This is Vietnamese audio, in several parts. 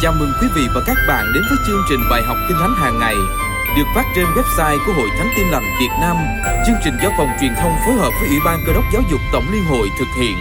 Chào mừng quý vị và các bạn đến với chương trình bài học Kinh Thánh hàng ngày được phát trên website của Hội Thánh Tin Lành Việt Nam. Chương trình do Phòng Truyền thông phối hợp với Ủy ban Cơ đốc Giáo dục Tổng Liên hội thực hiện.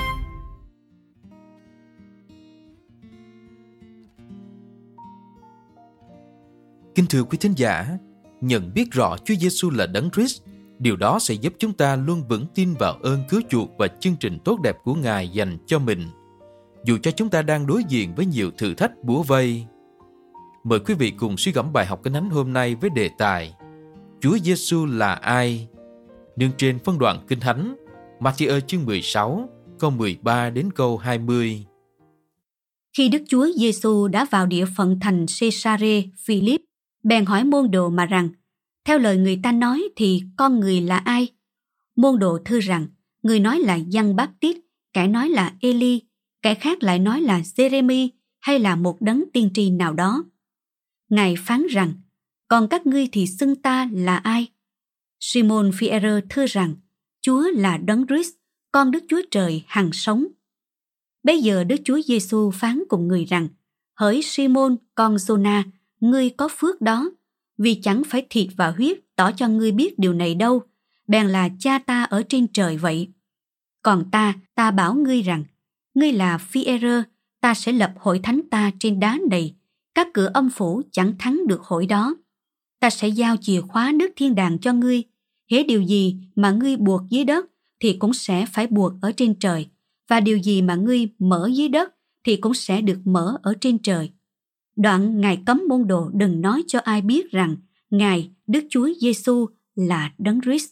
Kính thưa quý thính giả, nhận biết rõ Chúa Giêsu là Đấng Christ, điều đó sẽ giúp chúng ta luôn vững tin vào ơn cứu chuộc và chương trình tốt đẹp của Ngài dành cho mình, dù cho chúng ta đang đối diện với nhiều thử thách bủa vây. Mời quý vị cùng suy gẫm bài học Kinh Thánh hôm nay với đề tài Chúa Giêsu là ai? Nương trên phân đoạn Kinh Thánh Ma-thi-ơ chương 16, câu 13 đến câu 20. Khi Đức Chúa Giêsu đã vào địa phận thành Cê-sa-rê Phi-líp, bèn hỏi môn đồ mà rằng: theo lời người ta nói thì con người là ai? Môn đồ thưa rằng: người nói là Giăng Báp-tít, kẻ nói là Ê-li, kẻ khác lại nói là Giê-rê-mi hay là một đấng tiên tri nào đó. Ngài phán rằng: còn các ngươi thì xưng ta là ai? Simon Phi-e-rơ thưa rằng: Chúa là Đấng Christ, con Đức Chúa Trời hằng sống. Bây giờ Đức Chúa Giêsu phán cùng người rằng: hỡi Simon con Giô-na, ngươi có phước đó, vì chẳng phải thịt và huyết tỏ cho ngươi biết điều này đâu, bèn là Cha ta ở trên trời vậy. Còn ta bảo ngươi rằng, ngươi là Phi-e-rơ, ta sẽ lập hội thánh ta trên đá này, các cửa âm phủ chẳng thắng được hội đó. Ta sẽ giao chìa khóa nước thiên đàng cho ngươi, hễ điều gì mà ngươi buộc dưới đất thì cũng sẽ phải buộc ở trên trời, và điều gì mà ngươi mở dưới đất thì cũng sẽ được mở ở trên trời. Đoạn Ngài cấm môn đồ đừng nói cho ai biết rằng Ngài, Đức Chúa Giêsu là Đấng Christ.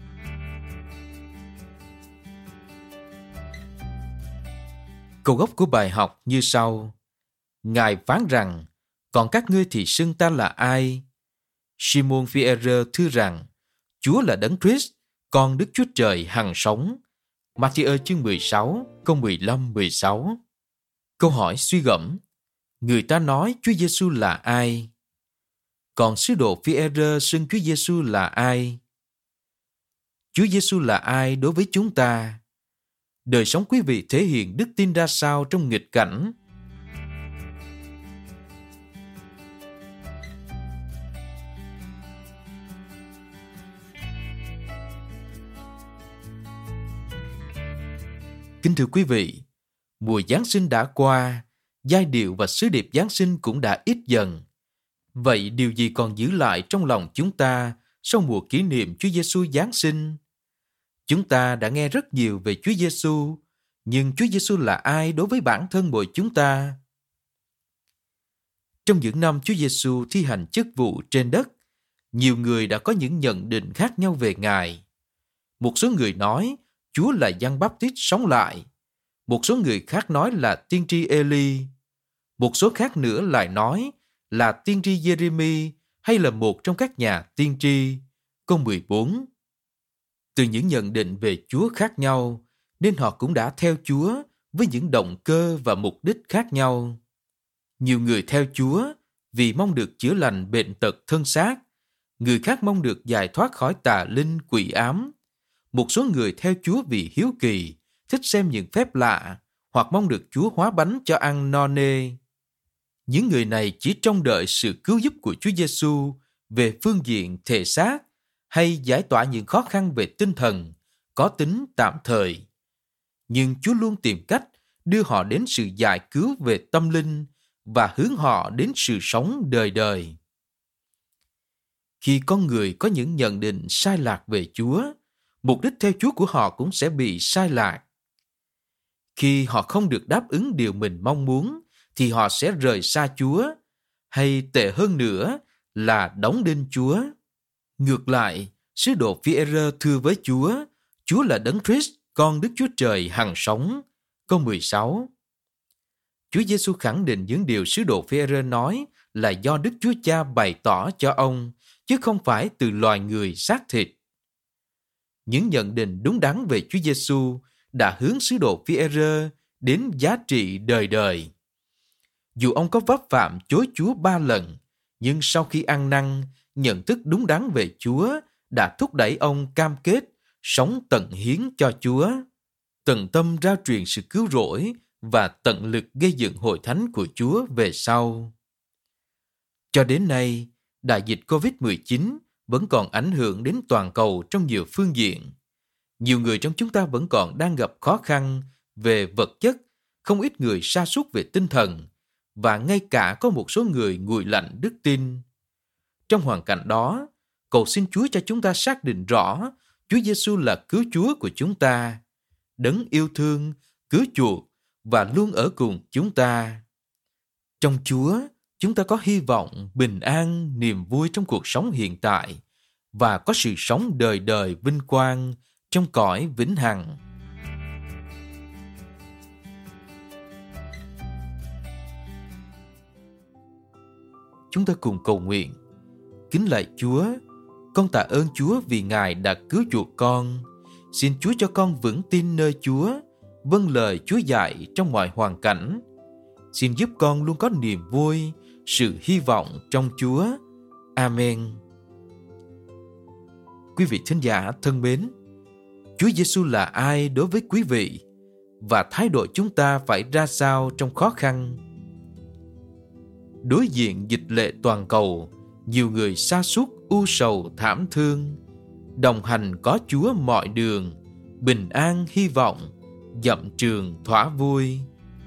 Câu gốc của bài học như sau: Ngài phán rằng: còn các ngươi thì xưng ta là ai? Simon Phi-e-rơ thưa rằng: Chúa là Đấng Christ, con Đức Chúa Trời hằng sống. Ma-thi-ơ chương 16, câu 15-16. Câu hỏi suy gẫm: người ta nói Chúa Giêsu là ai? Còn sứ đồ Phi-e-rơ xưng Chúa Giêsu là ai? Chúa Giêsu là ai đối với chúng ta? Đời sống quý vị thể hiện đức tin ra sao trong nghịch cảnh? Kính thưa quý vị, mùa Giáng sinh đã qua, giai điệu và sứ điệp Giáng sinh cũng đã ít dần. Vậy điều gì còn giữ lại trong lòng chúng ta sau mùa kỷ niệm Chúa Giêsu Giáng sinh? Chúng ta đã nghe rất nhiều về Chúa Giêsu, nhưng Chúa Giêsu là ai đối với bản thân mỗi chúng ta? Trong những năm Chúa Giêsu thi hành chức vụ trên đất, nhiều người đã có những nhận định khác nhau về Ngài. Một số người nói Chúa là Giăng Báp-tít sống lại. Một số người khác nói là tiên tri Ê-li. Một số khác nữa lại nói là tiên tri Giê-rê-mi hay là một trong các nhà tiên tri. Câu 14. Từ những nhận định về Chúa khác nhau, nên họ cũng đã theo Chúa với những động cơ và mục đích khác nhau. Nhiều người theo Chúa vì mong được chữa lành bệnh tật thân xác. Người khác mong được giải thoát khỏi tà linh quỷ ám. Một số người theo Chúa vì hiếu kỳ, thích xem những phép lạ, hoặc mong được Chúa hóa bánh cho ăn no nê. Những người này chỉ trông đợi sự cứu giúp của Chúa Giêsu về phương diện thể xác hay giải tỏa những khó khăn về tinh thần, có tính tạm thời. Nhưng Chúa luôn tìm cách đưa họ đến sự giải cứu về tâm linh và hướng họ đến sự sống đời đời. Khi con người có những nhận định sai lạc về Chúa, mục đích theo Chúa của họ cũng sẽ bị sai lạc. Khi họ không được đáp ứng điều mình mong muốn, thì họ sẽ rời xa Chúa, hay tệ hơn nữa là đóng đinh Chúa. Ngược lại, sứ đồ Phi-e-rơ thưa với Chúa: Chúa là Đấng Christ, con Đức Chúa Trời hằng sống. Câu 16. Chúa Giêsu khẳng định những điều sứ đồ Phi-e-rơ nói là do Đức Chúa Cha bày tỏ cho ông, chứ không phải từ loài người xác thịt. Những nhận định đúng đắn về Chúa Giêsu đã hướng sứ đồ Phi-e-rơ đến giá trị đời đời. Dù ông có vấp phạm chối Chúa 3 lần, nhưng sau khi ăn năn, nhận thức đúng đắn về Chúa đã thúc đẩy ông cam kết sống tận hiến cho Chúa, tận tâm rao truyền sự cứu rỗi và tận lực gây dựng hội thánh của Chúa về sau. Cho đến nay, đại dịch COVID-19 vẫn còn ảnh hưởng đến toàn cầu trong nhiều phương diện. Nhiều người trong chúng ta vẫn còn đang gặp khó khăn về vật chất, không ít người sa sút về tinh thần, và ngay cả có một số người nguội lạnh đức tin. Trong hoàn cảnh đó, cầu xin Chúa cho chúng ta xác định rõ Chúa Giêsu là cứu Chúa của chúng ta, đấng yêu thương, cứu chuộc và luôn ở cùng chúng ta. Trong Chúa, chúng ta có hy vọng, bình an, niềm vui trong cuộc sống hiện tại và có sự sống đời đời vinh quang trong cõi vĩnh hằng. Chúng ta cùng cầu nguyện. Kính lạy Chúa, con tạ ơn Chúa vì Ngài đã cứu chuộc con. Xin Chúa cho con vững tin nơi Chúa, vâng lời Chúa dạy trong mọi hoàn cảnh. Xin giúp con luôn có niềm vui, sự hy vọng trong Chúa. Amen. Quý vị thính giả thân mến, Chúa Giêsu là ai đối với quý vị và thái độ chúng ta phải ra sao trong khó khăn? Đối diện dịch lệ toàn cầu, nhiều người sa sút u sầu thảm thương. Đồng hành có Chúa mọi đường, bình an hy vọng, dặm trường thỏa vui.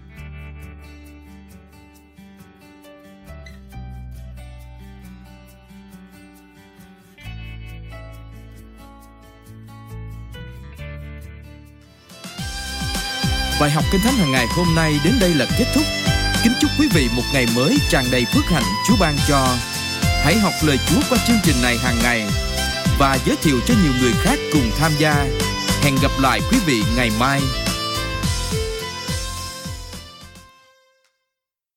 Bài học Kinh Thánh hàng ngày hôm nay đến đây là kết thúc. Kính chúc quý vị một ngày mới tràn đầy phước hạnh Chúa ban cho. Hãy học lời Chúa qua chương trình này hàng ngày và giới thiệu cho nhiều người khác cùng tham gia. Hẹn gặp lại quý vị ngày mai.